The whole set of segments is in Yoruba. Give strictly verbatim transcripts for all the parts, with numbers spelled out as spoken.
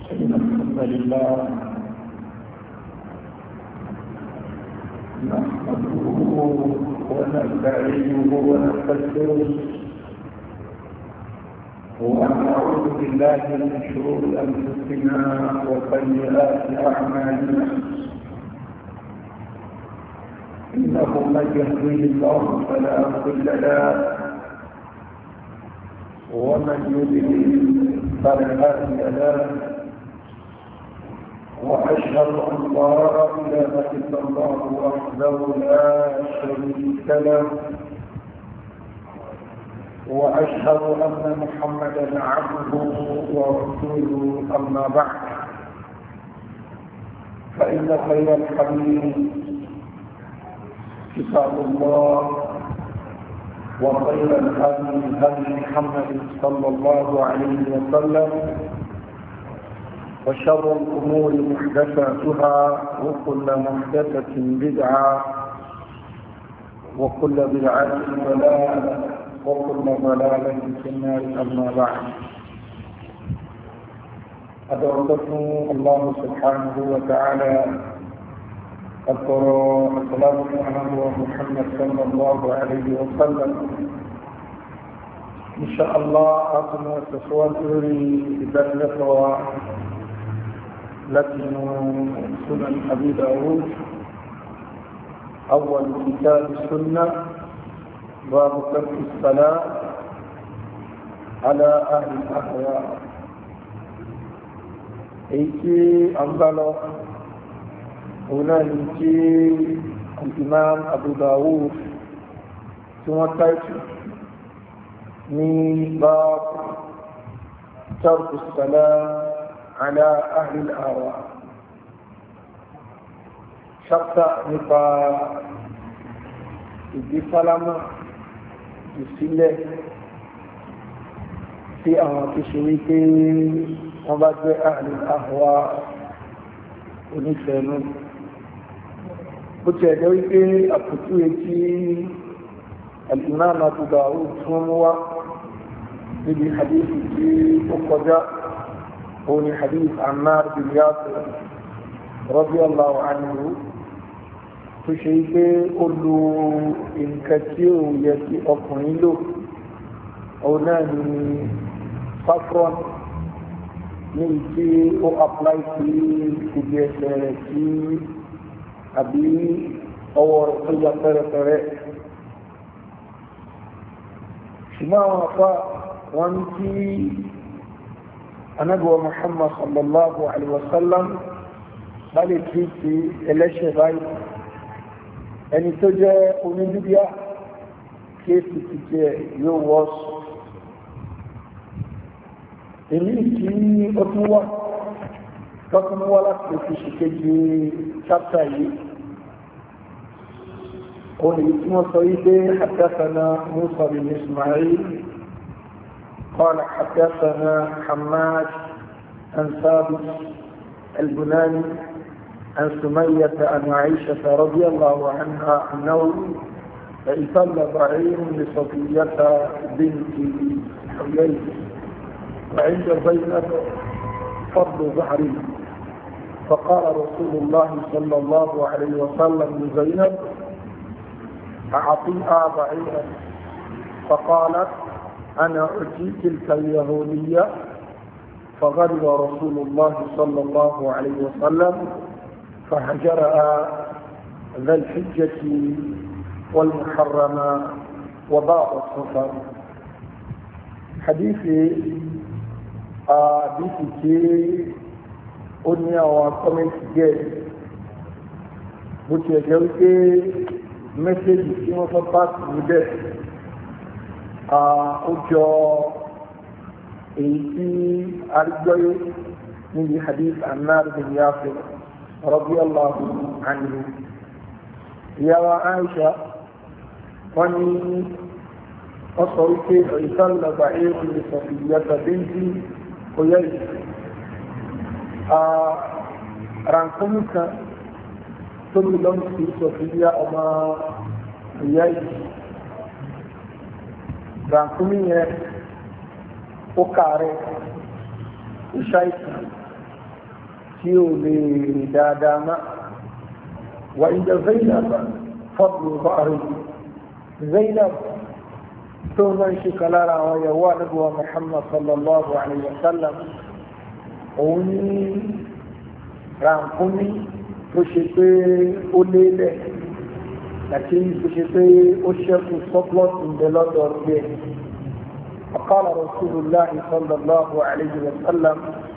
إن الحمد لله نحمده ونستعينه ونستغفره ونعوذ بالله من شرور أنفسنا وسيئات أعمالنا إنه من يهديه الله فلا مضل له ومن يضلل فلا هادي له وأشهد أن لا إله إلا الله وحده لا شريك له وأشهد أن محمدا عبده ورسوله أما بعد فإن خير الحديث كتاب الله وخير الهدي هدي محمد صلى الله عليه وسلم وشر الأمور محدثاتها وكل محدثة بدعة وكل بدعة ضلالة وكل ضلالة في النار أما بعد أدعوكم الله سبحانه وتعالى أذكر السلام على محمد صلى الله عليه وسلم إن شاء الله أعطنا تصور بذلك لكن سنن أبي داود أول كتاب السنة باب ترك الصلاة على أهل الأهواء أيتي أنبالو هنا نجي الإمام أبو داود ثم تأتي من باب ترك الصلاة على أهل الأهواء شرط نقا ìdí sálámà ìsílẹ̀ sí àwọn tó ṣe wípé wọ́n bá jẹ́ ahli ahwa onífẹ̀ẹ́nú bó ti ẹ̀jẹ́ wípé àpòtú etí al-Imam Abu Dawud fún wá níbi hadith tí ó kọjá òun ni hadith Ammar bin Yasir radiyallahu anhu tó ṣe pé ó lo nǹkan tí ó yẹ kí ọkùnrin lò òun náà ni saffron ní tí ó apply sí ibi ẹsẹ̀ rẹ̀ sí àbí ọwọ́ rẹ̀ tó ya pẹ́rẹpẹ́rẹ ṣùgbọ́n àwọn afá wọn tí anábọ̀ Muhammad sallallahu alaihi wasallam bá lè tí ti ẹlẹ́ṣẹ̀ báyìí ẹni tó jẹ́ onídúbíà kéèsì ti jẹ́ yóò wọ́sù èmi tí ó tún wá tọ́tún wá láti fi ṣìkejì chápítà yìí òun èyí tí wọ́n sọ wípé haddathana Musa bin Ismail qala haddathana Hammad an Thabit al-Bunani عن سمية عن عائشة رضي الله عنها أنه اعتل بعير لصفية بنت حيي وعند زينب فرض ظهري فقال رسول الله صلى الله عليه وسلم لزينب أعطيها بعيرا فقالت أنا أعطي تلك اليهودية فغضب رسول الله صلى الله عليه وسلم فهجرها ذا الحجة والمحرمة وبعض الصفر حديثي حديثي أني وكومنت جاي بوتي جوتي مسج في مصطفى بده أوجو إيتي أرجوي من حديث عمار بن ياسر رضي الله عنه يا عائشة وني أصرك عيسل بعير لصفية بنت حيي رانكمك ثم لم في صفية أما حيي رانكمي ó kààrẹ ó ṣàìsàn tí ó lè rí dáadáa má wà ìjọ Zainab fadlu ba'ri Zainab tó máa ń ṣe kalára àwọn ìyàwó Ànábì wa Muhammad sallallahu alayhi wa sallam òun ní ràǹkúnmí tó ṣe pé ó lélẹ̀ àti tó ṣe pé ó ṣẹ́kù surplus ìbẹ̀lọ́dọ̀ rẹ̀. فقال رسول الله صلى الله عليه وسلم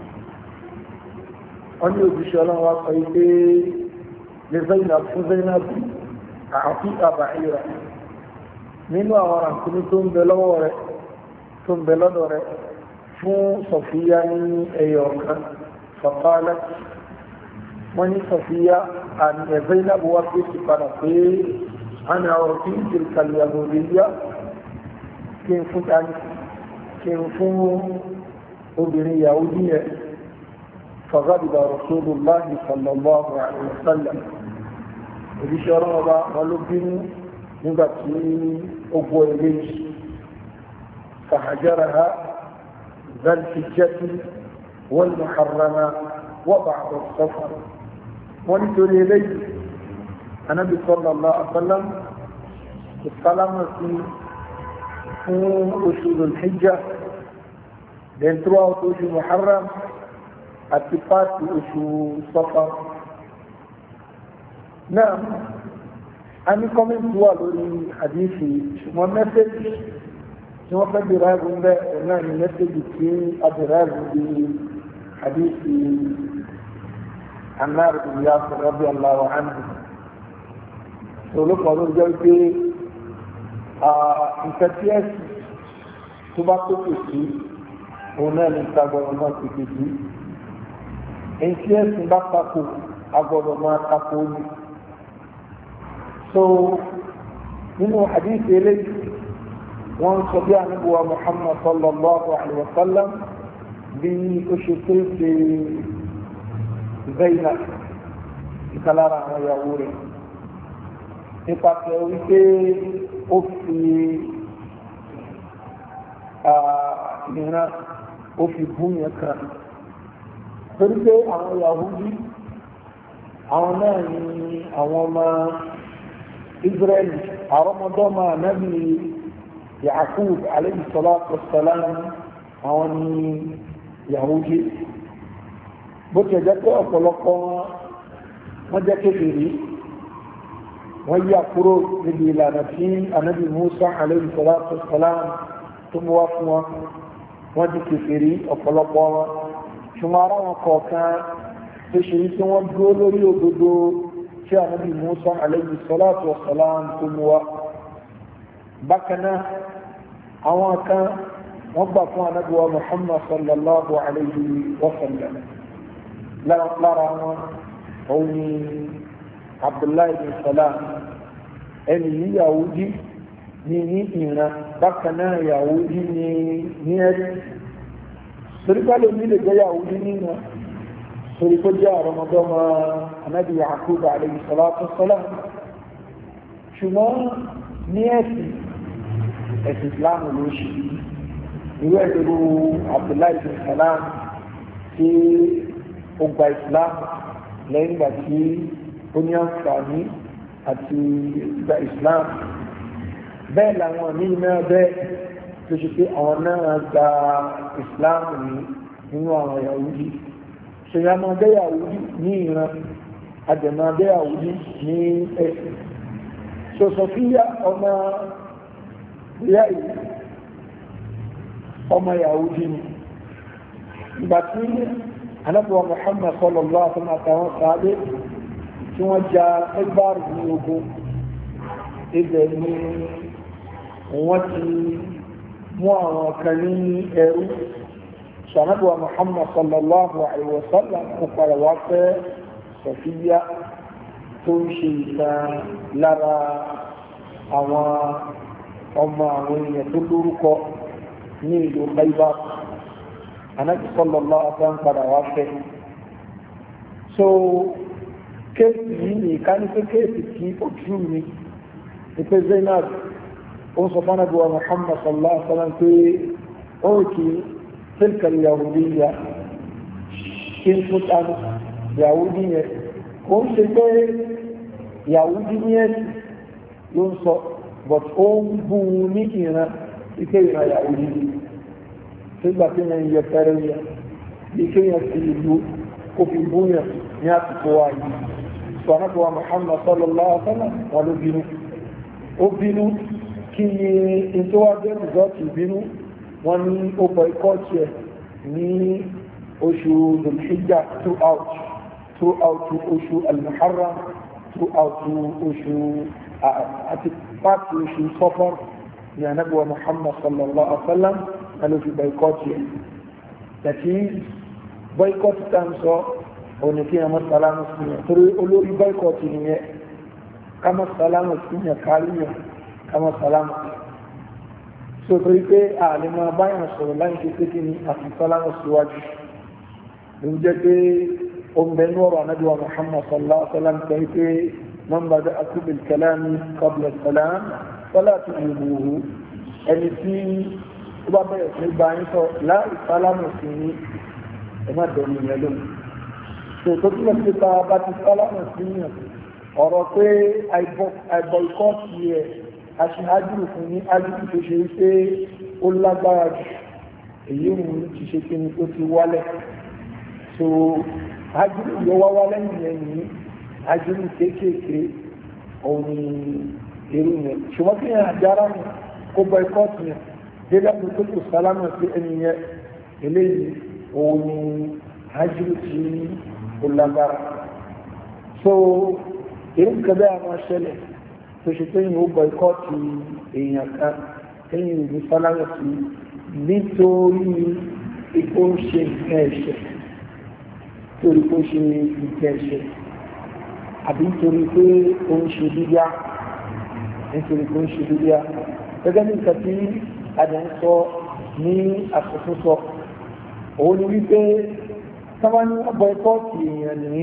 أن يبشر الله وصيبه لزينب فزينب أعطيك بعيرا من وراء كل تنبلور تنبلور فو صفية أيوكا فقالت من صفية أن زينب وفيت قرقي أنا أعطي تلك اليهودية كيف فتعني كيف أبني يهودية فغضب رسول الله صلى الله عليه وسلم بشراب ولبن نبكي أبو إليش فحجرها ذا الحجة والمحرمة وبعض السفر ونتري إليه النبي صلى الله عليه وسلم السلام في أشهر الحجة dentro oṣù Muharram àti pàtí oṣù Safar. Náà a ní kọ́mẹ́ntì wà lórí àdíṣì ṣùgbọ́n mẹ́sẹ̀jì tí wọ́n fẹ́ bèèrè ẹ̀rùn bẹ́ẹ̀ náà ni mẹ́sẹ̀jì tí a bèèrè ẹ̀rùn bí àdíṣì Ammar bin Yasir radiyallahu anhu. Olùkọ́ ló jẹ́ pé nǹkan tí ẹ̀sìn tó bá tó pèsè òun náà ní ìtagbọ̀rọ̀ máa ti kejì èyí tí ẹ̀sìn bá tako agbọ̀rọ̀ máa tako ní. So nínú hadith eléyìí wọ́n sọ bí Ànábì wa Muhammad sallallahu alaihi wa sallam bí ó ṣe tó ṣe Zainab ìkàlára àwọn ìyàwó rẹ̀ nípasẹ̀ wípé ó fi ìran ó fi bún yẹn kan torí pé àwọn Yahudi àwọn náà ni àwọn ọmọ Israẹli àrọmọdọ́mọ ànábì Yaqub alayhi salatu wassalam àwọn ni Yahudi bó ti jẹ́ pé ọ̀pọ̀lọpọ̀ wọn jẹ́ kékeré wọ́n yí àkúrò níbi ìlànà tí ànábì Musa alayhi salatu wassalam tó mú wá fún wọn wọ́n di kékeré ọ̀pọ̀lọpọ̀ wọn ṣùgbọ́n ara wọn kọ̀ọ̀kan tó ṣe yí tí wọ́n dúró lórí òdodo tí ànábì Musa alayhi salatu wassalam tó mú wá. bákan náà àwọn kan wọ́n gbà fún ànábì wa Muhammad sallallahu alayhi wa sallam lára wọn òun ni Abdullahi bin Salam ẹni yìí Yahudi ní ní ìran bákan náà Yahudi ní ní ẹ̀rí torí pálọ̀ ní lè jẹ́ Yahudi nínú torí kó jẹ́ àrọmọdọ́mọ Ànábì Yaqub alayhi salatu wassalam ṣùgbọ́n ní ẹ̀sìn ẹ̀sìn Islam ló ṣe irú ẹ̀dẹ̀rú Abdullahi bin Salam tí ó gba Islam lẹ́yìn ìgbà tí ó ní àǹfààní àti ìgbà Islam bẹ́ẹ̀ làwọn míì náà bẹ́ẹ̀ tó ṣe pé àwọn náà gba Islam ní nínú àwọn Yahudi ṣèyàn máa bẹ́ Yahudi ní ìran àjẹmọ́ bẹ́ Yahudi ní ẹ̀sìn Sofiya ọmọ ìyá yìí ọmọ Yahudi ni ìgbà tí Ànábì Muhammad sallallahu alaihi wasallam àtàwọn sáré tí wọ́n ja ẹgbàrún ní ogun ibẹ̀ ni wọ́n ti mú àwọn kan ní ẹrú Ànábì Muhammad sallallahu alaihi wasallam kò padà wá fẹ́ Sofiya tó ń ṣe ìtàn lára àwọn ọmọ àwọn èèyàn tó lórúkọ ní ìlú Khaybar Ànábì sallallahu alaihi wasallam padà wá fẹ́. So kéèsì yìí ní ìkáni pé kéèsì kí ó tú mi ní pé Zainab ó sọ fún Ànábì Muhammad sallallahu alaihi wasallam pé ó kì tilka al-yahudiyya kí n fún tánú Yahudi yẹn kò ń ṣe pé Yahudi yẹn ló ń sọ but ó ń bú ní ìran ike ìran Yahudi nígbà tí wọ́n yẹ fẹ́rẹ́ yẹn ike yẹn fi ìlú kó fi bú yẹn ní àsìkò ayé sọ̀rọ̀ Muhammad sallallahu alaihi wa sallam wọn ló bínú ó bínú kí ni ìtọ́wájẹ́ rìsọ́ọ̀tì bínú wọn ní ó bọ̀ ikọ́ tiẹ̀ ní oṣù Dhul-Hijja throughout throughout oṣù Al-Muharram throughout oṣù àti pàtì oṣù Safar ní anábíwá Muhammad sallallahu alaihi wa sallam wọn ló fi bọ̀ ikọ́ tiẹ̀ tàbí bọ̀ ikọ́ ti tà ń sọ òní kí ẹmọ sálámù sí yẹn torí olórí bọ́ìkọ̀tì nìyẹn kámọ́ sálámù sí yẹn kárí yẹn kámọ́ sálámù sí so torí pé àlè máa báyàn sọ̀rọ̀ láì ṣe pé kí ni àti sálámù síwájú ló ń jẹ́ pé oúnjẹ ní ọ̀rọ̀ anábíwá Muhammad sallallahu alaihi wa sallam sọ pé man bada'akum bil kalami qabla salam fala tujibuhu ẹni tí ó bá bẹ̀rẹ̀ sí báyìí sọ láì sálámù sí ní ẹ má dẹ̀nu yẹn lónìí tó túnmọ̀ sí pa bá ti sálámù sí yàn ọ̀rọ̀ pé àìbọ̀ìkọ́ọ̀tì ẹ̀ aṣíhájú fún ní ájúkù tó ṣe pé ó lágbára jù èyí òun ti ṣe kí ni ó ti wálẹ̀ so ájúkù yóò wá wá lẹ́yìn yẹn ní ájúkù kéékèèké òun ni èrú yẹn ṣùgbọ́n kí yẹn àjára yẹn kó bọ̀ìkọ́ọ̀tì yẹn gẹ́gẹ́ bí tó kù sálámù sí ẹni yẹn eléyìí òun ni ájúkù tí ó lágbára so èyí nǹkan bẹ́ẹ̀ máa ṣẹlẹ̀ tó ṣe pé yìí ó bọ̀ìkọ́ọ̀tì èèyàn kan ẹ̀yìn ìlú sálámù sí nítorí ipò ń ṣe nǹkan ẹ̀ṣẹ̀ torí pé ó ṣe nǹkan ẹ̀ṣẹ̀ àbí nítorí pé ó ń ṣe bíbíà nítorí pé ó ń ṣe bíbíà gẹ́gẹ́ bí nǹkan tí adẹ̀ ń sọ ní àkókò sọ òun ni wípé sábà ní bọ́ikọ́ọ̀tì èèyàn ní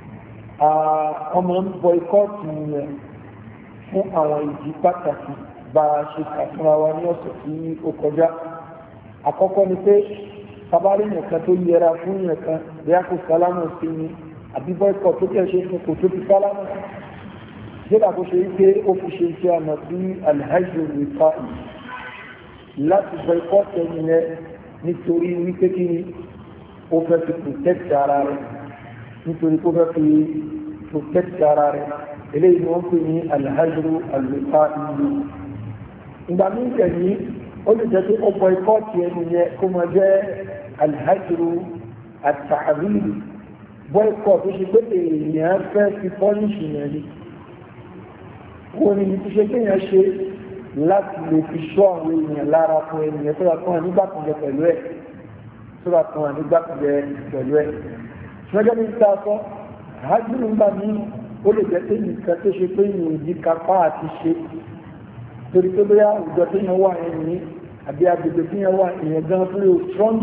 ọmọ ń bọ́ikọ́ọ̀tì èèyàn fún àwọn ìdí pàtàkì bá a ṣe kàfúnra wa ní ọ̀sẹ̀ tí ó kọjá àkọ́kọ́ ni pé sábàrí nìkan tó yẹra fún nìkan bí a kò sálámù sí ni àbí bọ́ikọ́ọ̀tì tó kẹ́ ṣe fún kò tó fi sálámù nígbà tó ṣe wípé ó fi ṣe iṣẹ́ àmọ́ sí alhaji rìpa láti bọ́ikọ́ọ̀tì ẹni yẹn nítorí wípé kí ni ó fẹ́ fi protect ara rẹ̀ nítorí ó fẹ́ fi protect ara rẹ̀ eléyìí ni wọ́n pè ní alhajru alwifa ìlú ìgbà míì tẹ̀lé ó lè jẹ́ pé ó bọ ikọ́ ti ẹni yẹn kó máa jẹ́ alhajru àtàrílì bọ́ ikọ́ tó ṣe pé èèyàn fẹ́ fi pọ́líṣì yẹn ni wọ́n ní ibi tó ṣe pé yẹn ṣe láti lè fi ṣọ́ àwọn èèyàn lára fún ẹnìyẹn tó yà fún ẹ nígbà kan jẹ pẹ̀lú ẹ̀ sọ́ra kan wà nígbà pẹ̀lú pẹ̀lú ẹ̀. ṣọ́jọ́ ní ta sọ hajjúrù ńgbà ní ó lè jẹ́ pé nìkan tó ṣe pé ìwò ìdí kápá àti ṣe torí pé bóyá àwùjọ tó yẹn wà yẹn ní àbí agbègbè tó yẹn wà èèyàn gan fún yóò strong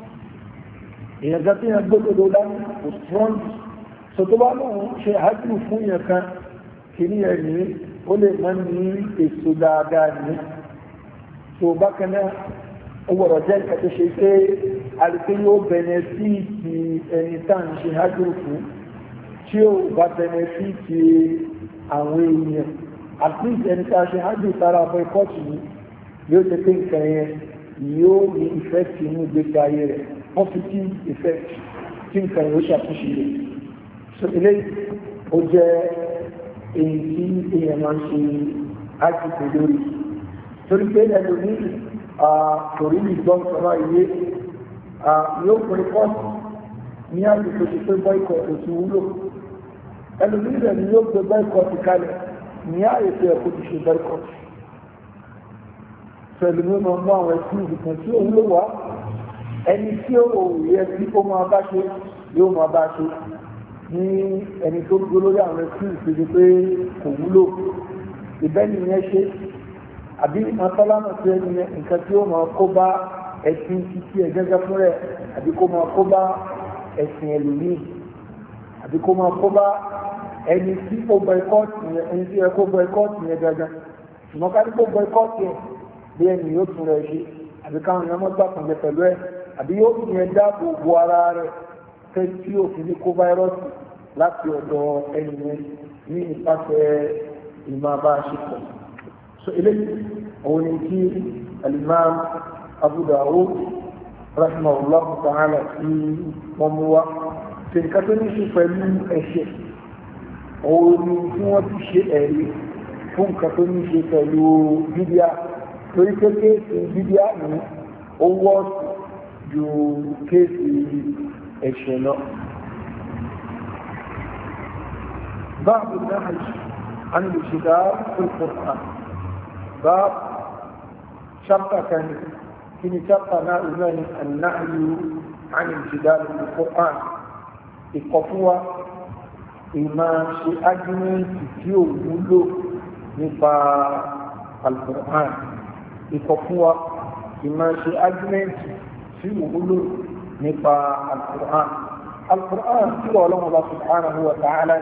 èèyàn gan tó yẹn gbódòdó dání kò strong sọ tó bá lóun ṣe hajjúrù fún yẹn kan kìíní yẹn ní ó lè mọ́ ní èso dáadáa ní tó bákan náà ó gbọ́dọ̀ jẹ́ nǹkan tó ṣe pé alùpé yóò bẹnẹfíìtì ẹni tá à ń ṣe hajjúrù fún tí ó bá bẹnẹfíìtì àwọn èèyàn àti ẹni tá a ṣe hajjúrù sára ọmọ ikọ́ọ̀tù yìí yóò ṣe pé nǹkan yẹn yóò ní ìfẹ́ẹ̀tì inú ìgbésí ayé rẹ̀ positive effect tí nǹkan yóò ṣàtúnṣe rẹ̀ so eléyìí ó jẹ́ èyí tí èèyàn máa ń ṣe hajjúrù lórí torí pé ẹlòmíì torí ìgbọ́n sọ́rọ̀ ilé yóò pín kọ́ọ̀tù ní àgbègbè tó pé bọ́ìkọ̀tù ti wúlò ẹlòmíràn ni yóò gbé bọ́ìkọ̀tù kalẹ̀ ní àyètò ẹ̀kọ́ ti ṣe bọ́ìkọ̀tù pẹ̀lú mímọ mú àwọn ẹ̀sìn ìdìkan tí ó wúlò wá ẹni tí ó yẹ kí ó máa bá ṣe yóò máa bá ṣe ní ẹni tó gbé lórí àwọn ẹ̀sìn ìpèsè pé kò wúlò ìbẹ́ni yẹn ṣe àbí mọ́sálánà tí ẹni nǹkan tí ó máa kó bá ẹ̀sìn títí ẹ̀ gẹ́gẹ́ fún rẹ̀ àbí kó máa kó bá ẹ̀sìn ẹlòmíì àbí kó máa kó bá ẹni tí ó bọ́ikọ́ọ̀tì yẹn ẹni tí ẹ kó bọ́ikọ́ọ̀tì yẹn gangan ṣùgbọ́n ká ní kó bọ́ikọ́ọ̀tì yẹn bí ẹni yóò tún rẹ̀ ṣe àbí káwọn èèyàn mọ́ gbà pẹ̀lẹ́ pẹ̀lú ẹ̀ àbí yóò tún yẹn dáàbò bo ara rẹ̀ fẹ́ tí òfin ní kó fáírọ́ọ̀sì láti ọ̀dọ̀ ẹnìyẹn ní ìpàṣẹ ìmọ̀ bá ṣe pọ̀. so eléyìí òun ni kí al-Imam Abu Dawud rahimahullah ta'ala tí wọ́n mú wá ṣe nǹkan tó ní ṣe pẹ̀lú ẹ̀ṣẹ̀ òun ni tí wọ́n ti ṣe ẹ̀rí fún nǹkan tó ní ṣe pẹ̀lú bídíà lórí pé kéèsì bídíà ní ó wọ́ọ̀sì ju kéèsì ẹ̀ṣẹ̀ lọ. باب النهي عن الجدال في القرآن باب شرط كان في شرط نهي النهي عن الجدال في القرآن القفوة إما شيء أجمل في wúlò nípa القرآن القفوة إما شيء أجمل في wúlò nípa القرآن القرآن كله الله سبحانه وتعالى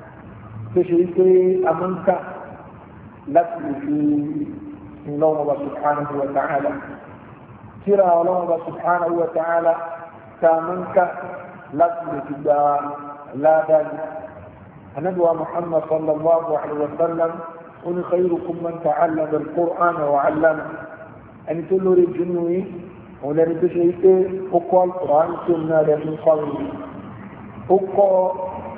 تشريكي أمنك لكن في الله سبحانه وتعالى ترى الله سبحانه وتعالى كامنك لكن في لا ذلك النبي محمد صلى الله عليه وسلم قل خيركم من تعلم القرآن وعلمه أن تلوري الجنوي ولن تشريكي أقوى القرآن ثم من قبل أقوى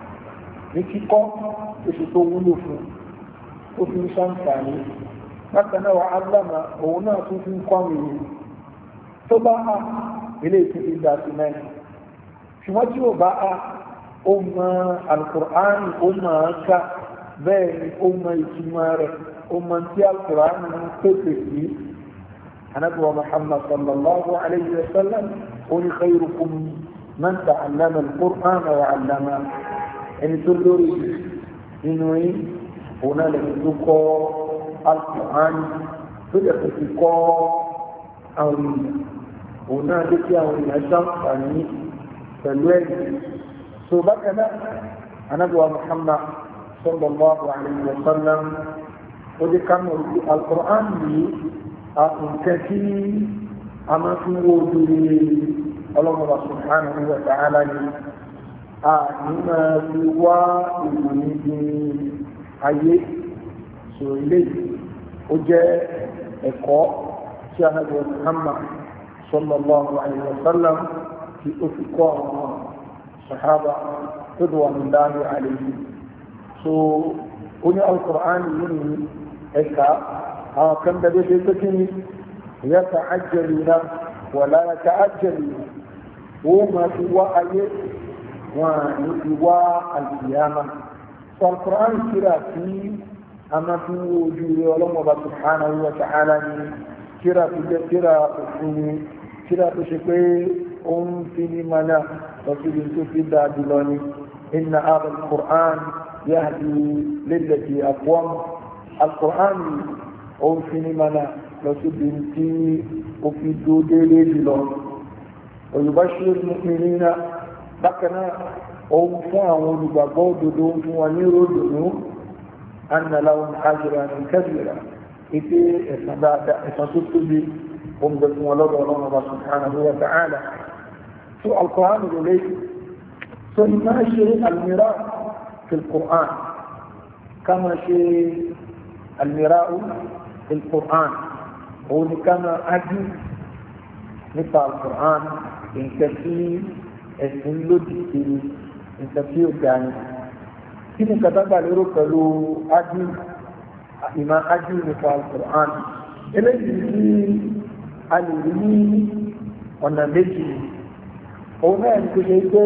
نكيكو oṣù tó wúlò fún ó fi ń ṣàǹfààní bákan náà wà á lámà òun náà tún fi ń kọ́ àwọn èèyàn tó bá a ilé ìtìtì dà sí mẹ́rin ṣùgbọ́n tí ò bá a ó mọ alukur'an ó mọ ká bẹ́ẹ̀ ni ó mọ ìtumọ̀ rẹ̀ ó mọ tí alukur'an ń pèpè sí anabiwa muhammad sallallahu alayhi wa sallam ó ní khayrukum man ta'allama alukur'an wa 'allama ẹni tó lórí nínú yín òun náà lè tó kọ́ Al-Qur'an tó lè tó fi kọ́ àwọn èèyàn òun náà lè kí àwọn èèyàn ṣàǹfààní pẹ̀lú ẹ̀yìn tó bákan náà anábìwá Muhammad sallallahu alayhi wa sallam ó dé ká mọ̀ sí Al-Qur'an yìí nǹkan tí a máa fi wo lórí ọlọ́mọba subhanahu wa ta'ala ni a nínú fi wá ìròyìn di ayé sọ ilé ó jẹ́ ẹ̀kọ́ tí a nàbẹ̀ Muhammad sallallahu alayhi wa sallam tí ó fi kọ́ àwọn sahaba tó dùn wọn dáhùn alayhi so ó ní Al-Qur'an yìí ní ẹ̀ka àwọn kan dàbí ṣe pé kí ni yata'ajjaluna wala yata'ajjaluna ó máa fi wá ayé wọn ní ti wá alìyàmá sọ Al-Qur'an kíra tí a máa fi wo ojú rẹ ọlọ́mọba subhanahu wa ta'ala ní kíra tó jẹ́ kíra òfin ní kíra tó ṣe pé ó ń fi ní mana lọ sí ibi tó fi dáa jùlọ ní inna hadha al-Qur'an yahdi lillati aqwam Al-Qur'an ó ń fi ní mana lọ sí ibi tí ó fi dúró déédéé jùlọ wa yubashshiru al-mu'minina bákan náà òun fún àwọn olùgbàgbọ́ òdodo fún wọn ní ròdòdó anna lahum ajran kabira ìpé ẹ̀san dáadáa ẹ̀san tó tóbi òun bẹ fún wọn lọ́dọ̀ ọlọ́run ọba subhanahu wa ta'ala tó Al-Qur'an lè tó ní máa ṣe almira fi Al-Qur'an ká máa ṣe almira fi Al-Qur'an òun ni ká máa ájú nípa Al-Qur'an nǹkan tí ẹ̀sìn lòdì sí nǹkan tí ó ga ni kí ni kàtàgbà lérò pẹ̀lú ájú ìmọ̀ ájú nípa Al-Qur'an eléyìí ní a lè rí ní ọ̀nà méjì òun náà ní kò ṣe pé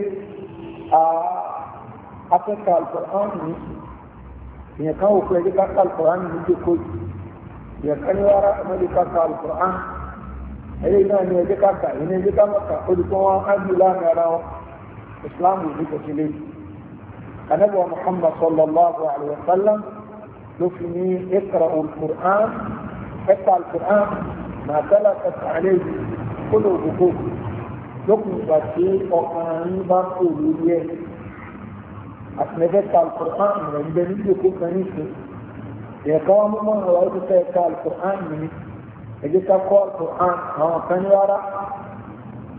afẹ́ka Al-Qur'an ní ìyẹn kan òkú ẹjẹ́ káka Al-Qur'an ní jókòó ìyẹn kan ní wàrà ẹmọ́dé káka Al-Qur'an eléyìí náà ní ẹjẹ́ káka ìyẹn ní ẹjẹ́ káka olùkọ́ wọn ájú láàrin ara wọn Islam ò ní kò sí lé Ànábì wa Muhammad sallallahu alaihi wa sallam ló fi ní iqra'u al-Qur'an ẹ̀ka Al-Qur'an ma talakat alayhi kóló òkòkò lókùn ìgbà tí ọkàn yín bá kó lórí ẹ̀ àtìlẹ́fẹ́ka Al-Qur'an rẹ̀ ń bẹ ní ìjókòó kan ní ìsìn ìyẹ̀kọ́ wọn mọ́ àwọn ọdún fẹ́ ka Al-Qur'an ní ẹjẹ́ ká kọ́ Al-Qur'an àwọn kan ní rárá Islam ò ní kò sí lé Ànábì wa Muhammad sallallahu alaihi wa sallam ló fi ní iqra'u al-Qur'an ẹ̀ka Al-Qur'an ma talakat alayhi kóló òkòkò lókùn ìgbà tí ọkàn yín bá kó lórí ẹ̀ àtìlẹ́fẹ́ka Al-Qur'an rẹ̀ ń bẹ ní ìjókòó kan ní ìsìn ìyẹ̀kọ́ wọn mọ́ àwọn ọdún fẹ́ ka Al-Qur'an ní ẹjẹ́ ká kọ́ Al-Qur'an àwọn kan ní rárá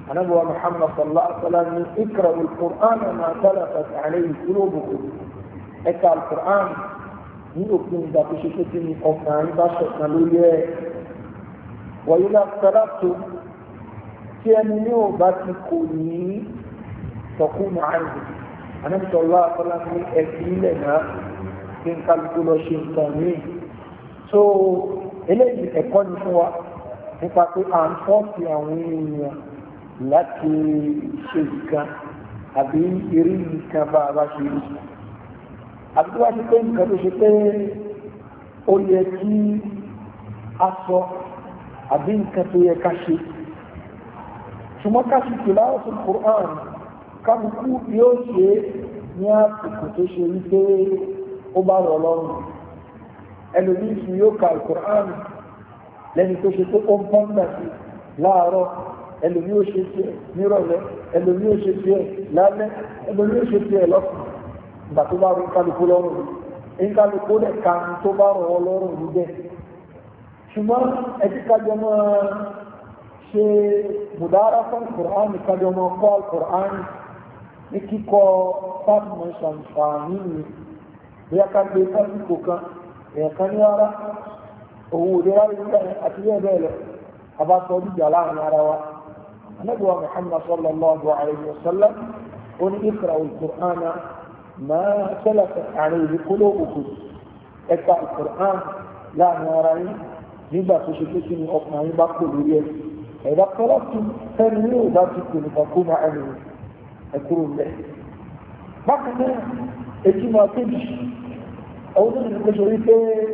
anabuwa Muhammad sallallahu alaihi wasallam ní iqra'u al-Qur'an ma talafat alayhi qulubukum ẹ̀ka al-Qur'an ní òpin ìgbà tó ṣe pé ní ọkàn yín bá ṣọ̀kan lórí ẹ̀ wa idha ikhtalaftum tí ẹni ní ò bá ti kò ní tọkùnù àìsàn anabi sallallahu alaihi wasallam ní ẹ̀sìn ilẹ̀ náà kí n kálukú lọ ṣe nǹkan míì so eléyìí ẹ̀kọ́ ni fún wa nípa pé à ń fọ́ọ̀tì àwọn èèyàn láti ṣe nǹkan àbí eré nǹkan bá a bá ṣe rí àbí tó bá ṣe pé nǹkan tó ṣe pé ó yẹ kí a sọ àbí nǹkan tó yẹ ká ṣe ṣùgbọ́n ká ṣe tìláwọ̀ Qur'an kálukú yóò ṣe ní àsìkò tó ṣe rí pé ó bá rọ̀ lọ́rùn ẹlòmíì sì yóò ka Qur'an lẹ́ni tó ṣe pé ó ń pọ́n náà sí láàárọ̀ ẹlòmí ó ṣe tiẹ̀ nírọ̀lẹ́ ẹlòmí ó ṣe tiẹ̀ lálẹ́ ẹlòmí ó ṣe tiẹ̀ lọ́sùn ìgbà tó bá rú kálukú lọ́rùn ní kálukú rẹ̀ kan tó bá rọ̀ ọ́ lọ́rùn níbẹ̀ ṣùgbọ́n ẹtí kájọ máa ṣe mùdára fún Qur'an kájọ máa kọ́ Qur'an ní kíkọ́ fáàmù ṣàǹfààní ni bí a ká gbé fásitì kan èèyàn kan ní ara òun òde wáyé nígbà àti bẹ́ẹ̀ bẹ́ẹ̀ lọ abáṣọ díjà láàrin ara wa النبي محمد صلى الله عليه وسلم قل اقرأوا القرآن ما سلفت عليه قلوبكم اقرأ القرآن لا نارين نبا تشكتني أطمعي بقول لي إذا اقتربتم فانيوا باتكم فكون عنه أقول له بقنا اتما تمشي أو ذلك الشريف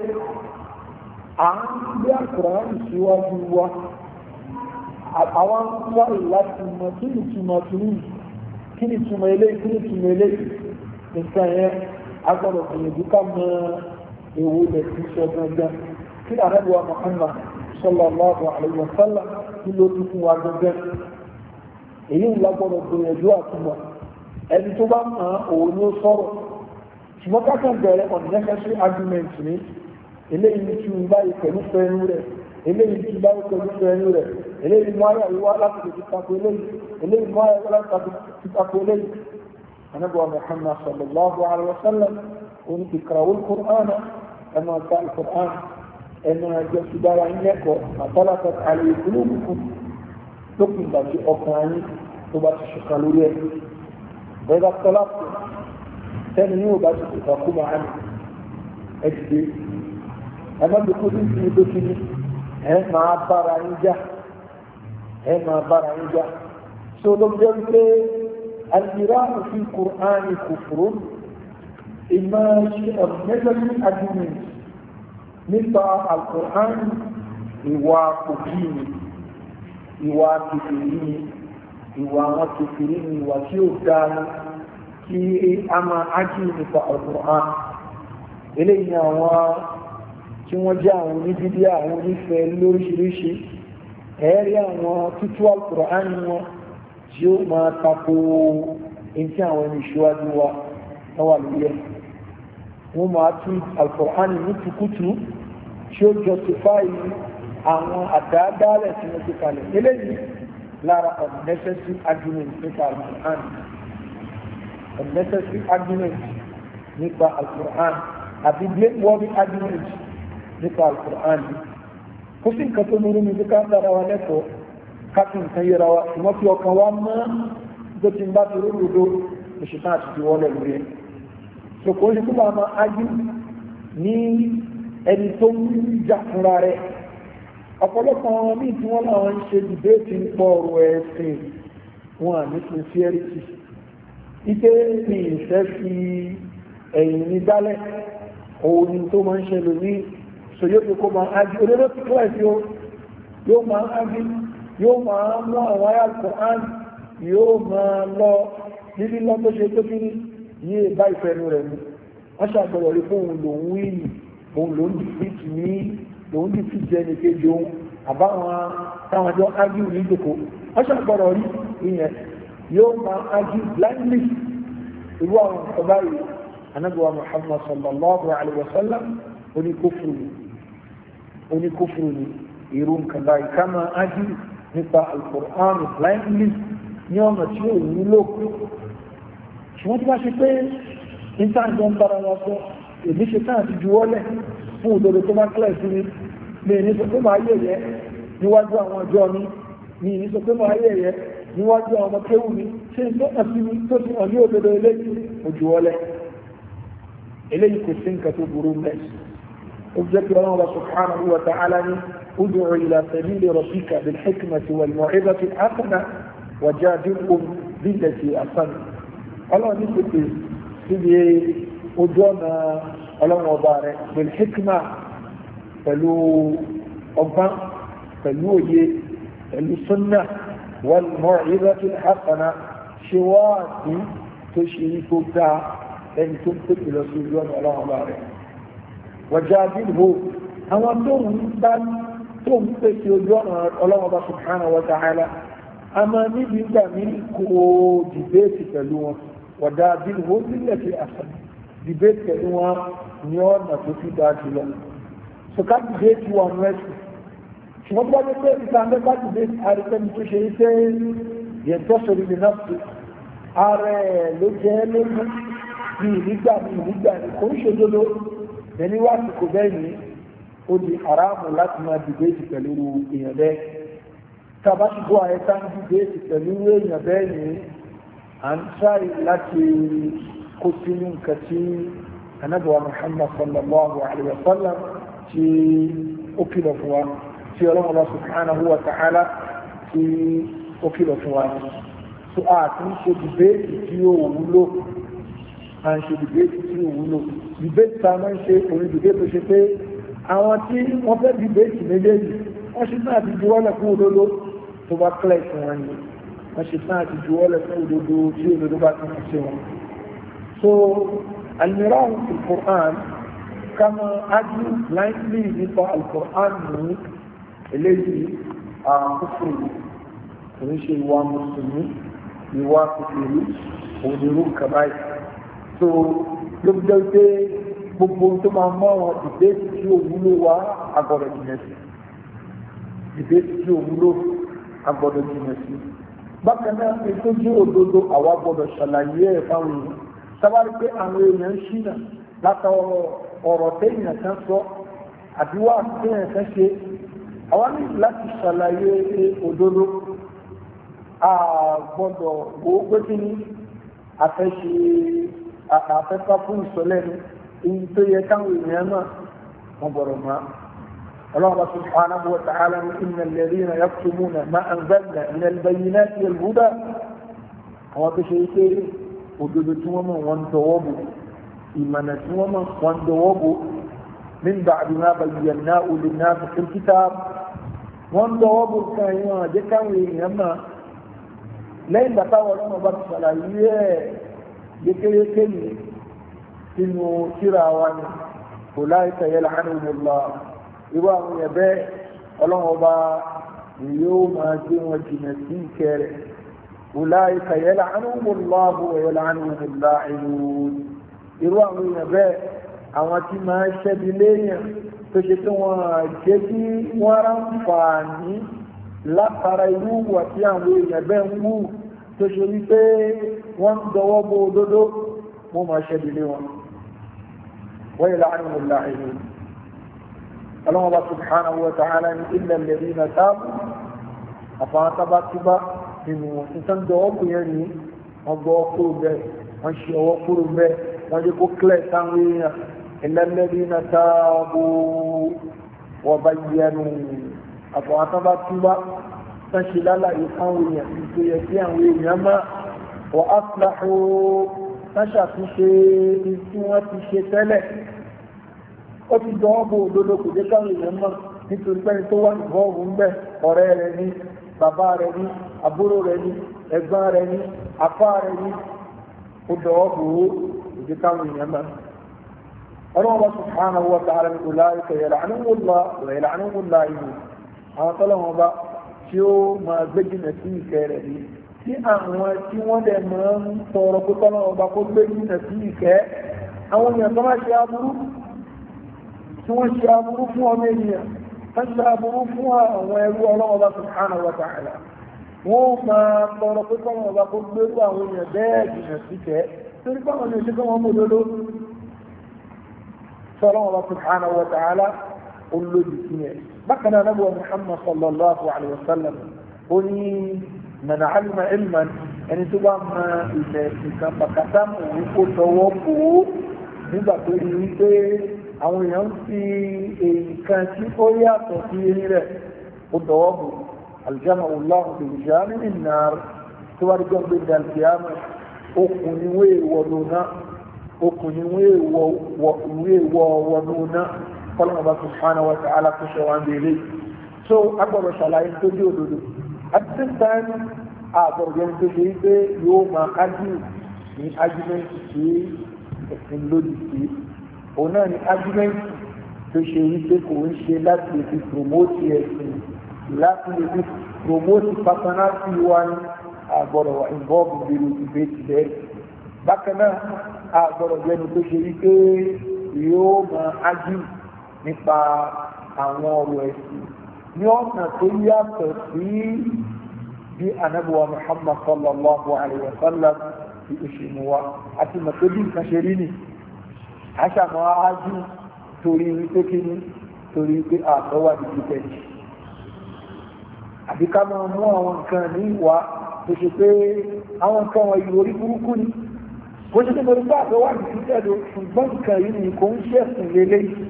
عن القرآن سوى جوا àwọn wá láti mọ kí ni túmọ̀ kìíní kí ni túmọ̀ eléyìí kí ni túmọ̀ eléyìí nǹkan yẹn agbọ́dọ̀ gbìyànjú ká mọ ewu rẹ̀ ti sọ gangan kí ni àrẹ́bùwà Muhammad sallallahu alaihi wa sallam kí ló tún fún wa gangan èyí ń lágbọ́dọ̀ gbìyànjú àtúmọ̀ ẹni tó bá mọ̀ òun ni ó sọ̀rọ̀ ṣùgbọ́n ká kàn bẹ̀rẹ̀ unnecessary argument ní eléyìí ní tún báyìí pẹ̀lú fẹ́ẹ́nu rẹ̀ eléyìí tí báwo pẹ̀lú ẹni rẹ̀ eléyìí mú ayé àríwá láti lè fi tako eléyìí eléyìí mú ayé láti fi tako eléyìí anábọ̀ Muhammad sallallahu alaihi wa sallam oní iqra'ul Qur'an ẹnu ọ̀tá al-Qur'an ẹnu ẹjọ́ sí dára ń lẹ́kọ̀ọ́ àtọ́látọ̀ alayhi qulubukum lókùn ìgbà tí ọkàn yín tó bá ti ṣùkà lórí ẹ̀ bẹ́ẹ̀ bá tọ́lá fún tẹ́ni ní ò bá ti ṣùkà kú máa ní ẹ̀ ti dé ẹ̀ má dé kó ní ìsinmi tó ti ní ẹ máa bára yín jà ẹ máa bára yín jà so ló jẹ́ wípé al-mirā'u fi al-Qur'āni kufrun ìmọ̀ ṣe unnecessary argument nípa al-Qur'an ìwà òbí ni ìwà kìfìrí ni ìwà àwọn kìfìrí ni ìwà tí ó dáa kí a máa ájú nípa al-Qur'an eléyìí ni àwọn tí wọ́n jẹ́ àwọn oníbíbí àwọn onífẹ́ lóríṣiríṣi ẹ̀ẹ́rí àwọn tútú al-Qur'an wọn tí ó máa tako ẹni tí àwọn ẹni ìṣíwájú wa wà lórí ẹ̀ wọ́n máa tún al-Qur'an ní tukutu tí ó justify àwọn àdáadáalẹ̀ tí wọ́n ti kalẹ̀ eléyìí lára unnecessary argument nípa al-Qur'an unnecessary argument nípa al-Qur'an àbí blameworthy argument nípa al-Qur'an kó sí nǹkan tó múrú ní ká dára wa lẹ́kọ̀ọ́ káàkiri nǹkan yẹra wa ìwọ́n fi ọkàn wa mọ́ tó ti ń bá ti rúrúdó òṣìṣẹ́ àti ti wọlé lórí ẹ̀ so kò ní kó máa máa ájú ní ẹni tó ń jà fúnra rẹ̀ ọ̀pọ̀lọpọ̀ àwọn míì tí wọ́n láwọn ń ṣe dìbéètì ń pọ̀ ọ̀rọ̀ ẹ̀sìn wọn à ní sincerity ike ní ìfẹ́ fi ẹ̀yìn ní dálẹ̀ òun ni tó máa ń ṣe lórí so yóò fi kó máa ájú olóró ti kíláàsì ó yóò máa ájú yóò máa mú àwọn ayé Al-Qur'an yóò máa lọ níbi lọ tó ṣe tó kiri ní ìbá ìfẹ́nu rẹ̀ ni wọ́n ṣàgbọ̀rọ̀ rí fún òun lòun wíìnì òun lòun dìfìtì ní lòun dìfìtì ẹni kejì òun àbáwọn táwọn jọ ájú ní ìdòkó wọ́n ṣàgbọ̀rọ̀ rí ìyẹn yóò máa ájú blindly irú àwọn ọba yìí anábíwá Muhammad sallallahu alaihi wa sallam oníkófùrù ni oníkófùrù ni irú nǹkan báyìí ká máa ájú nípa Al-Qur'an blindly ní ọ̀nà tí ó wúlò. Ṣùgbọ́n tí bá ṣe pé ìtàjọ ń bára wa sọ èmi ṣe tán àti juwọ́lẹ̀ fún òdodo tó bá kílẹ̀ sí mi mi ní sọ pé máa yẹ̀yẹ́ níwájú àwọn ọjọ́ mi mi ní sọ pé máa yẹ̀yẹ́ níwájú àwọn ọmọ kéwù mi ṣe ń tọ́ka sí mi tó ti hàn ní òdodo eléyìí mo juwọ́lẹ̀ eléyìí kò sí nǹkan tó burú mẹ́ ó jẹ́ pé ọlọ́run subhanahu wa ta'ala ní ud'u ila sabili rabbika bil hikmati wal maw'izati al hasana wajadilhum billati ahsan ọlọ́run ní pèpè síbi ojú ọ̀nà ọlọ́run ọba rẹ̀ bil hikma pẹ̀lú ọgbọ́n pẹ̀lú òye pẹ̀lú sunna wal maw'izati al hasana ṣe wáàtí tó ṣe ní tó dáa ẹni tó ń pèpè lọ sí ojú ọ̀nà ọlọ́run ọba rẹ̀ wajadilhum àwọn tó ń bá tó ń pèsè ojú ọ̀nà ọlọ́run ọba subhanahu wa ta'ala a máa níbi ìgbà ní kò dìbéètì pẹ̀lú wọn wajadilhum billati ahsan dìbéètì pẹ̀lú wọn ní ọ̀nà tó fi dáa jùlọ so ká dìbéètì wọn rẹ̀sì ṣùgbọ́n tó bá dé pé ìta mẹ́ta dìbéètì àríkẹ́ni tó ṣe iṣẹ́ yẹn tó sọ̀rọ̀ ní náà ààrẹ ló jẹ́ lógún ní ìnígbà ní ìnígbà ní kò ń ṣe dodo ẹni wá sí kò bẹ́ẹ̀ ní ó di haramu láti máa dìbéètì pẹ̀lú èèyàn bẹ́ẹ̀ tàbá ti bọ́ àyẹ́ká ń dìbéètì pẹ̀lú èèyàn bẹ́ẹ̀ ní à ń tráì láti kó sínú nǹkan tí anábọ̀wá Muhammad sallallahu alaihi wa sallam tí ó kìlọ̀ fún wa tí ọlọ́mọba subhanahu wa ta'ala tí ó kìlọ̀ fún wa so a ti ń ṣe dìbéètì tí ó wúlò à ń ṣe dìbéètì tí ó wúlò dìbéètì tá a máa ń ṣe orí dìbéètì tó ṣe pé àwọn tí wọ́n fẹ́ dìbéètì méjèèjì wọ́n ṣe náà ti juwọ́lẹ̀ fún òdodo tó bá kílẹ̀ fún wọn ni wọ́n ṣe náà ti juwọ́lẹ̀ fún òdodo tí òdodo bá ti fi ṣe wọn. so almirah al-Qur'an kama adu blindly nípa al-Qur'an ní eléyìí àkókò kò ń ṣe ìwà mùsùlùmí ìwà kòkòrò òdòrò kàbáyì so ló fi jẹ́ pé gbogbo tó máa mọ́ àwọn ìbéèsì tí ó wúlò wá agbọ́dọ̀ jìnà sí ìbéèsì tí ó wúlò agbọ́dọ̀ jìnà sí bákan náà pé tó jẹ́ òdodo àwa gbọ́dọ̀ ṣàlàyé ẹ̀ fáwọn èèyàn sábàrí pé àwọn èèyàn ń ṣìnà látọ̀rọ̀ ọ̀rọ̀ téèyàn kan sọ àbí wá téèyàn kan ṣe àwa ní láti ṣàlàyé òdodo a gbọ́dọ̀ wo pé kí ni afẹ́ṣe afẹ́fà fún ìsọlẹ́nu èyí tó yẹ káwọn èèyàn náà wọ́n gbọ́dọ̀ máa الله سبحانه وتعالى إن الذين يكتمون ما أنزلنا من البينات والهدى هو بشيء وجدتهم وانتوبوا إيمانتهم وانتوبوا من بعد ما بيناه للناس في الكتاب وانتوبوا الكائنات جكاوي يما لين بتاول ما بس على يكي يكي إنه تراوان أولئك يلعنهم الله irú àwọn èèyàn bẹ́ẹ̀ ọlọ́run ọba yóò máa gbé wọn jìnnà sí ìkẹrẹ ulaika yal'anuhumullahu wa yal'anuhumul la'inun irú àwọn èèyàn bẹ́ẹ̀ àwọn tí máa ń ṣẹ́bi léèyàn tó ṣe tí wọ́n jẹ́ kí wọ́n ráǹfààní látara irú wà tí àwọn èèyàn bẹ́ẹ̀ ń wù tó ṣe wípé wọ́n ń dọwọ́ bo òdodo wọ́n máa ṣẹ́bi lé wọn wa yal'anuhumul la'inun. الله سبحانه وتعالى إلا الذين تابوا أفاتبا تبا إنه إنسان دواب يعني وضوكوا به وانشوكوا به وانجكوا كلا تنوين إلا الذين تابوا وبينوا أفاتبا تبا تنشلال إخواني إنتو يكيان وينما وأصلحوا تشاكوا شيء إنتو وتشتلك ó ti dán ọ́ bó òdodo kò dé káwọn èèyàn mọ̀ nítorí pẹ́ni tó wà ìbọ́ọ̀bù ń bẹ̀ ọ̀rẹ́ rẹ̀ ní bàbá rẹ̀ ní àbúrò rẹ̀ ní ẹ̀gbọ́n rẹ̀ ní apá rẹ̀ ní ó dán ọ́ bó kò dé káwọn èèyàn mọ̀. ọlọ́run subhanahu wa ta'ala ní ulaika yal'anuhumullah wa yal'anuhumul ìlú àwọn tọ́lọ́wọ́n bá tí ó máa gbé jìnà sí ìkẹ́ rẹ̀ ní tí àwọn tí wọ́n dẹ̀ máa ń tọrọ pé tọ́lọ́wọ́n bá kó gbé jìnà sí ìkẹ́ àwọn èèyàn tó máa ṣe aburú tí wọ́n ṣe aburú fún ọmọ ènìyàn fẹ́sẹ̀ aburú fún àwọn ẹrú ọlọ́wọ́ bá subhanahu wa ta'ala wọ́n máa tọrọ pé kọ́mọ ọba kó gbérú àwọn èèyàn bẹ́ẹ̀ jìnà sí kẹ́ torí báwọn ní oṣù kọ́mọ mú lóló sọ́lọ́wọ́ bá subhanahu wa ta'ala olóòdì sí ẹ̀ bákan náà nàbọ̀ Muhammad sallallahu alayhi wa sallam ó ní man alima ilman ẹni tó bá ma ilẹ̀ nìkan bàkátà mọ̀ kó tọwọ́ kó nígbà tó rí wípé àwọn èèyàn ń fi nǹkan tí ó yàtọ̀ sí eré rẹ̀ ó tọwọ́ kó aljama allah bilijami nnar tó wá rí jọ́ gbé dàlkìyàmù okùn ni wé wọnú náà okùn ni wé wọ wọnú náà kọ́lọ́mù bá subhanahu wa ta'ala kó ṣe wá ń bèèrè so agbọ̀rọ̀ ṣàlàyé tó dé òdodo at the same time àbọ̀rọ̀gẹ́ni tó ṣe wípé yóò máa ájú ní ájúmẹ́ǹtì sí ẹ̀sìn lòdì sí òun náà ní ájúmẹ́ǹtì tó ṣe wípé kò ń ṣe láti lè fi promote ẹ̀sìn láti lè fi promote personality wa ní àbọ̀rọ̀ wà involve nínú debate bẹ́ẹ̀ bákan náà àbọ̀rọ̀gẹ́ni tó ṣe wípé yóò máa ájú nípa àwọn ọ̀rọ̀ ẹ̀sìn ní ọ̀nà tó yàtọ̀ sí bí anábùwà Muhammad sallallahu alayhi wa sallam ti ìṣìnú wa àti mọ̀tòbí nǹkan ṣe rí ni aṣàmọ́ ájú torí wípé kí ni torí wípé àtọ́wà ní pípẹ́ àbí ká máa mú àwọn nǹkan ní ìwà tó ṣe pé àwọn nǹkan wọn ìwò orí burúkú ni kó ṣe pé torí pé àtọ́wà ní pípẹ́ ló ṣùgbọ́n nǹkan yìí ni kò ń ṣẹ̀sìn lélẹ́yìí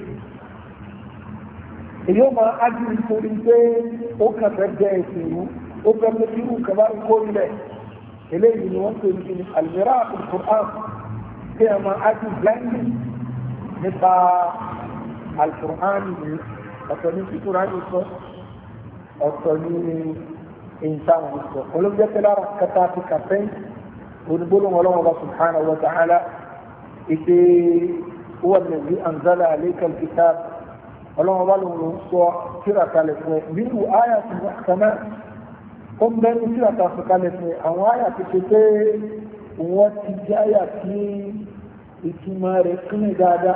èyí ó máa ájú nítorí pé ó kàn fẹ́ jẹ́ ẹ̀sìn ìlú ó fẹ́ pé kí nǹkan bá ń kó ilẹ̀ eléyìí ni wọ́n pè ní ní alìmírà al-Qur'an tí a máa ájú blindly nípa al-Qur'an ní ọ̀tọ̀ ní kíkúrá ní sọ ọ̀tọ̀ ní ìntàwọn sọ olóòjẹ́ pé lára kẹta ti kàfẹ́ onígbólóhùn ọlọ́wọ́ bá subhanahu wa ta'ala ìpè huwa alladhi anzala alayka al-kitab ọlọ́wọ́ bá lòun sọ kíra kalẹ̀ fún ẹ nínú àyà tí wọ́n kàná ó ń bẹ́ẹ̀ ní kíra ta fún kalẹ̀ fún ẹ àwọn àyà ti ṣe pé wọ́n ti jẹ́ àyà tí ìtumọ̀ rẹ̀ kúnlẹ̀ dáadáa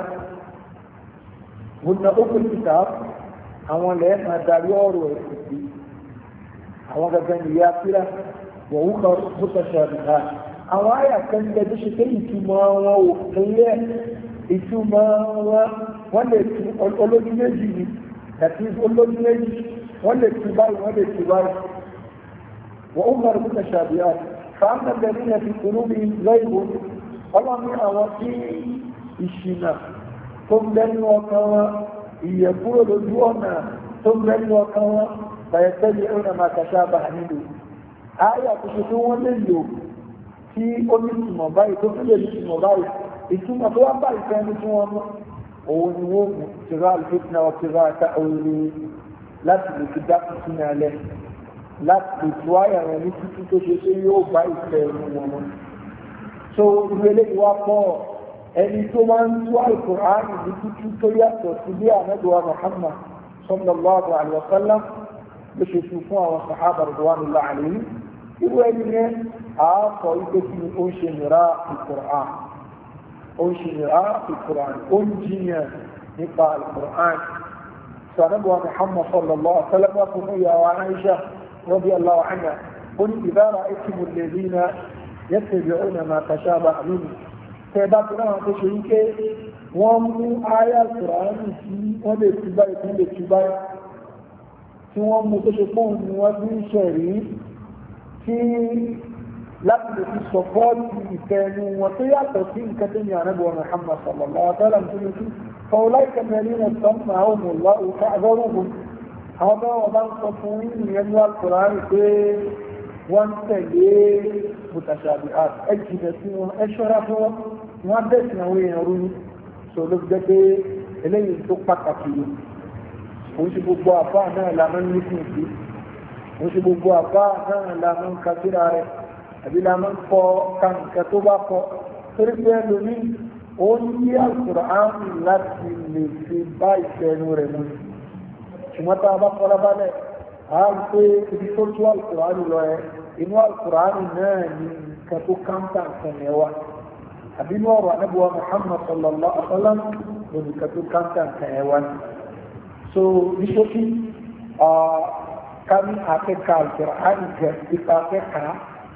gbogbo ókè kíkà àwọn ilẹ̀ máa darí ọ̀rọ̀ ẹ̀ sí àwọn gẹ́gẹ́ ní ìyá kíra wọ́n wú kan bó tẹ̀sẹ̀ àdìgbà àwọn àyà kan ń bẹ tó ṣe pé ìtumọ̀ wọn ò kéyẹ ìtumọ̀ wọn wọ́n lè tu olójú méjì ni àti olójú méjì wọ́n lè tu báyìí wọ́n lè tu báyìí wọ́n ó mọ̀rọ̀ fún ẹ̀ṣàbíyá fàámà bẹ̀rẹ̀ ní ẹ̀fì kúrú mi lọ́ìbò ọlọ́mí àwọn tí ìṣìnà tó ń lẹ́nu ọkàn wọn ìyẹ̀kúrò lójú ọ̀nà tó ń lẹ́nu ọkàn wọn bàyẹ̀tẹ́lẹ̀ ọ̀nà máa kàṣà bà nílò ayé àtúnṣe tí wọ́n lè lò tí ó ní ìtumọ̀ báyìí tó tún lè ní ìtumọ̀ báyìí ìtumọ̀ tó wá báyìí fẹ́ ní tí wọ́n mú òun ni wọ́n mú tìrá àlùfẹ́tìnà wa tìrá àtà òwúrò láti lè fi dá tuntun ní alẹ́ láti lè tu àyà rẹ̀ ní títí tó ṣe pé yóò bá ìfẹ́ ẹnu wọn mọ́. so ìwé eléyìí wá pọ̀ ẹni tó máa ń tú Al-Qur'an ní títí tó yàtọ̀ sí bí ànábìwá Muhammad sallallahu alaihi wa sallam ló ṣe fi fún àwọn sàhábà radwanullahi alaihim irú ẹni yẹn àákọ̀ ìgbé kí ni ó ń ṣe mìíràn Al-Qur'an ó ń ṣe mìíràn Al-Qur'an ó ń jiyàn nípa Al-Qur'an sànábìwá Muhammad sallallahu alaihi wa sallam wà fún ìyàwó Aisha radiyallahu anha ó ní idha ra'aytumul ladhina yattabi'una ma tashabaha minhu tẹ́ bá tó náà tó ṣe wípé wọ́n mú àyà Al-Qur'an tí wọ́n lè tú báyìí tí wọ́n lè tú báyìí tí wọ́n mú tó ṣe pọ́n ní wọ́n bí ń ṣẹ̀rí tí láti lè fi sọpọ́ọ̀tì ìfẹ́ ẹnu wọn tó yàtọ̀ sí nǹkan tó ní ànábọ̀ Muhammad sallallahu alaihi wa sallam tó ní sí فأولئك الذين سمعهم الله فاحذروهم àwọn bá wọn bá ń sọ fún ìyẹn ní Al-Qur'an pé wọ́n tẹ̀lé mutashabihat ẹ jìnà sí wọn ẹ ṣọ́ra fún wọn wọ́n bẹ̀sìn àwọn èèyàn rú ní sọ ló fi jẹ́ pé eléyìí tó pàtàkì yìí òun ṣe gbogbo àfá náà lámọ́ ní fún ìdí òun ṣe gbogbo àfá náà lámọ́ ń ka síra rẹ̀ àbí lámọ́ ń kọ kàǹkà tó bá kọ torí pé ẹlòmí ó ń yí Al-Qur'an láti lè fi bá ìfẹ́nu rẹ̀ mú ṣùgbọ́n tá a bá kọ́ra balẹ̀ a ń pé ibi tó tú Al-Qur'an lọ ẹ inú Al-Qur'an náà ní nǹkan tó káńtà nǹkan ẹ̀ wá àbí inú ọ̀rọ̀ anábùwà Muhammad sallallahu alaihi wa sallam ló ní nǹkan tó káńtà nǹkan ẹ̀ wá so ní ṣókí ká ní akẹ́kọ̀ọ́ Al-Qur'an gẹ̀ ipa akẹ́kọ̀ọ́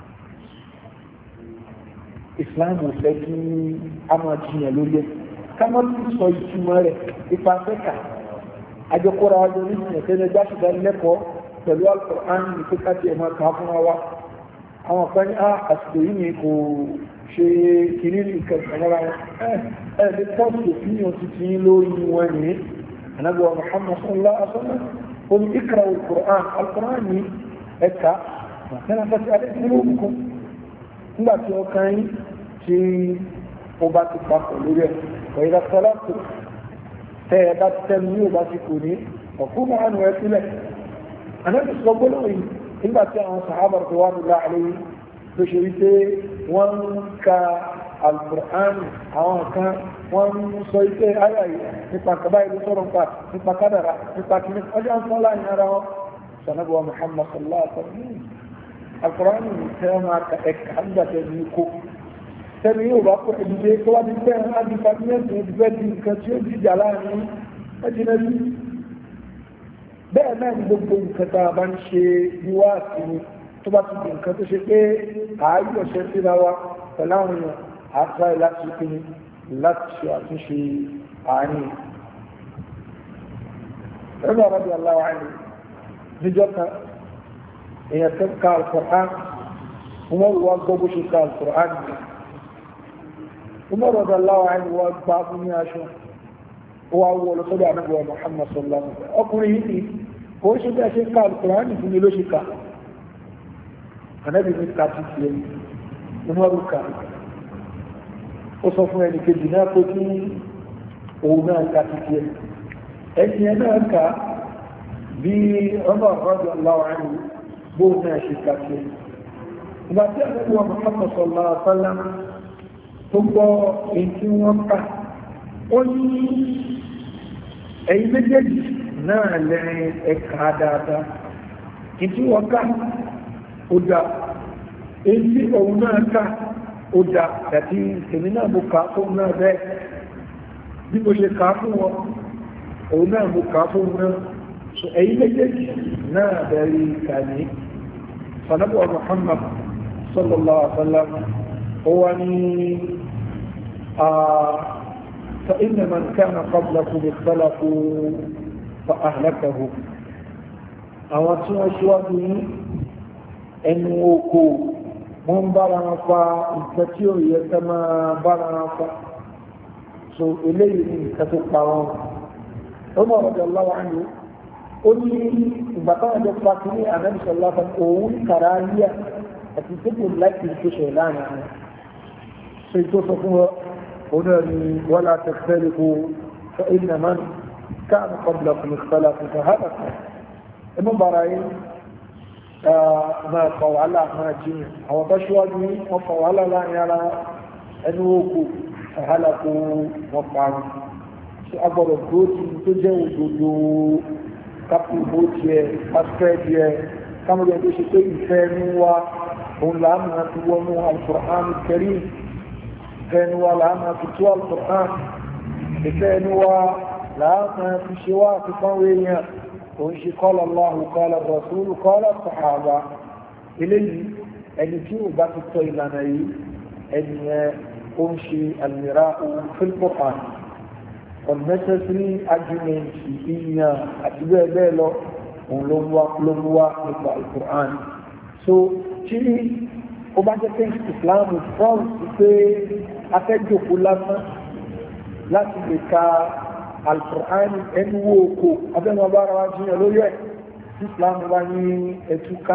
Islam ò fẹ́ kí a máa jiyàn lórí ẹ̀ ká má tún sọ ìtumọ̀ rẹ̀ ipa akẹ́kọ̀ọ́ àjọkọ́ra ọjọ́ ní ìsìn ẹ̀tẹ́lẹ̀ jáṣìdá lẹ́kọ̀ọ́ pẹ̀lú Al-Qur'an ní pé ká tiẹ̀ máa kà á fún wa àwọn kan ní àsìkò yìí ni kò ṣe kìíní ní ìkẹsàn-án ẹ̀ ẹ̀ ní pọ́ọ̀sì òfin ti ti lórí wọn ní anábíwá Muhammad sallallahu alaihi wa sallam ó ní ikra al-Qur'an al-Qur'an ní ẹ̀ka màtẹ́nà fẹ́ sí alẹ́ ìlú òkùnkùn nígbà tí ó kàn yín tí ó bá ti papọ̀ lórí ẹ̀ ọ̀yẹ́dà sọlá tó tẹ́ ẹ bá ti tẹ́nu ní ò bá ti kò ní ọ̀kú máa nù ẹ sílẹ̀ anábì sọ gbọ́dọ̀ yìí nígbà tí àwọn sàhábà tó wà nílá àlẹ́ tó ṣe wípé wọ́n ń ka al-Qur'an àwọn kan wọ́n ń sọ ipé ayà yìí nípa kaba ìlú sọ̀rọ̀ nípa nípa kádàrà nípa kìíní ọjọ́ ń sọ́lá ní ara wọn sanabuwa Muhammad sallallahu alaihi wa sallam al-Qur'an ní tẹ́ máa ka ẹ̀ka àgbàtẹ̀ ní kó tẹ́lẹ̀ yóò bá kó ìdílé tó wá ní bẹ́ẹ̀ á di pàtíyẹ́ǹtì ní bẹ́ẹ̀ di nǹkan tí ó di jà láàrin ẹ̀jìnà sí bẹ́ẹ̀ náà ní gbogbo nǹkan tá a bá ń ṣe ní wá sí ni tó bá ti di nǹkan tó ṣe pé ààyè ọ̀ṣẹ́ síra wa pẹ̀lú àwọn èèyàn àtúráì láti pinnu láti ṣe àtúnṣe àárín ẹgbẹ́ ọ̀rọ̀dì aláwọ̀ àìní níjọ́ kan èèyàn tó ka Al-Qur'an wọ́n wá gbọ́ bó ṣe ka Al-Qur'an ní ọmọ ọ̀rọ̀dì aláwọ̀ àìní wọ́n gbá fún ní aṣọ ó wá wọ́ lọ sọ́dọ̀ ànábì Muhammad sallallahu alaihi wasallam ọkùnrin yìí ni kò ń ṣe bí a ṣe ka Al-Qur'an ní fún mi ló ṣe ka ànábì ní ká ti tiẹ̀ ọmọ ọ̀rùka ó sọ fún ẹni kejì náà pé kí òun náà ká títí ẹ ẹni ẹ náà ká bí ọmọ ọ̀rọ̀dọ̀ aláwọ̀ ẹni bóun náà ṣe ká tí ẹ ìgbà tí àwọn ọmọ Muhammad sallallahu alaihi wasallam tó gbọ́ èyí tí wọ́n ká ó ní ẹ̀yin méjèèjì náà lẹ́rin ẹ̀ka dáadáa èyí tí wọ́n ká ó dá èyí tí òun náà ká ó dá àti èmi náà mo kà fún náà bẹ́ẹ̀ bí mo ṣe kà fún wọn òun náà mo kà fún náà so ẹ̀yin méjèèjì náà bẹ̀rẹ̀ ìkànnì sanabuwa Muhammad sallallahu alaihi wa sallam ó wá ní fa inna man kana qablakum ikhtalafu fa ahlakahu àwọn tí wọ́n ṣíwájú ní ẹnu oko wọ́n bára wọn fa nǹkan tí ó yẹ ká máa bára wọn fa so eléyìí ní nǹkan tó pa wọn ó mọ̀ ọ̀dọ̀ lọ́wọ́ àyè ó ní ìgbà táwọn ọjọ́ pa kí ní ànábìsọ̀ láfa òun kàrá yíyà àti tẹ́kù láti tó ṣe láàrin àwọn so ètò sọ fún wọn òun náà ni wọ́n lá tẹ̀sílẹ̀ kó fẹ́ ìnà máa ń káàmù kọ́bùlà fún ìfẹ́lá fún ìfẹ́hàdà ẹ mọ́ bára yín máa fọ wàhálà máa jiyàn àwọn tó ṣíwájú ní wọ́n fọ wàhálà láàrin ara ẹnu òkú wàhálà kó wọ́n parun ṣe agbọ́dọ̀ tó ti tó jẹ́ òdodo kápù bó tiẹ̀ pásítẹ́ẹ̀dì ẹ̀ kámọ́dé tó ṣe pé ìfẹ́ ẹnu wa òun làánà ti wọnú Al-Qur'an Karim ìfẹ́ ẹnu wa làánà ti tó Al-Qur'an ìfẹ́ ẹnu wa làánà ti ṣe wá àti fáwọn èèyàn òun ṣe qala Allahu qala Rasulu qala Sahaba eléyìí ẹni tí ò bá ti tọ́ ìlànà yìí ẹni ẹ ó ń ṣe al-mira'u fil Qur'an unnecessary argument ìyàn àti bẹ́ẹ̀ bẹ́ẹ̀ lọ òun ló ń wá nípa al-Qur'an so tí ó bá jẹ́ pé Islam fọ́n sí pé afẹ́jòkó lásán láti lè ka al-Qur'an ẹnu wo oko abẹ́nu ọbára wa jiyàn lórí ẹ̀ Islam wá ní ẹtúká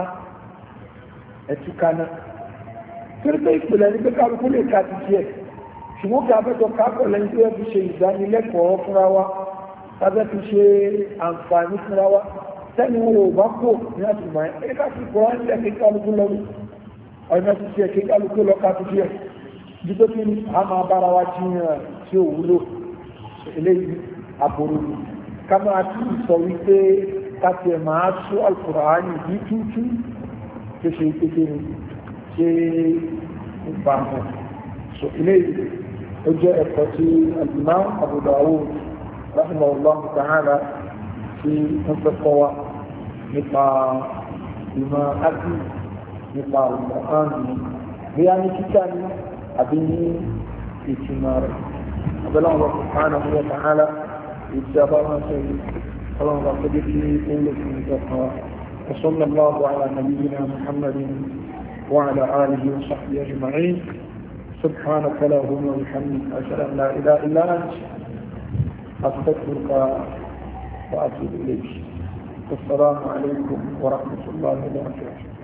ẹtúká náà torí pé ìpìlẹ̀ ní pé kálukú lè ka ti tiẹ̀ ṣùgbọ́n kí abẹ́jọ kápọ̀ lẹ́yìn tó yẹ fi ṣe ìdánilẹ́kọ̀ọ́ fúnra wa lábẹ́ fi ṣe àǹfààní fúnra wa tẹ́ni wo ò bá kò ní àtùmọ̀ ẹ̀ ẹ̀ ká fi kọ́ ẹ̀ lẹ́ kí kálukú lọ́wọ́ ọ̀nà ti tiẹ̀ kí kálukú lọ́ ká ti tiẹ̀ dípò kí a máa bára wa jiyàn tí ò wúlò eléyìí àbòrò ká máa tí ì sọ wípé ká tiẹ̀ máa tú Al-Qur'ani ní tútú tó ṣe kékeré ṣe ìbámu so eléyìí ó jẹ́ ẹ̀kọ́ tí al-Imam Abu Dawud rahimahullah ta'ala tí wọ́n fẹ́ kọ́ wa nípa ìmọ̀ ágbì nípa Al-Qur'an bí a ní kíkà ní àbí ní ìtumọ̀ rẹ̀ abẹ́lẹ́ wọn subhanahu wa ta'ala ìtì àbáwọn sẹ́yìn ọlọ́run bá tó dé kí ó lè fi ìjọkan wa وصلى الله على نبينا محمد وعلى آله وصحبه أجمعين سبحانك اللهم وبحمدك أشهد أن لا إله إلا أنت أستغفرك وأتوب إليك السلام عليكم ورحمة الله وبركاته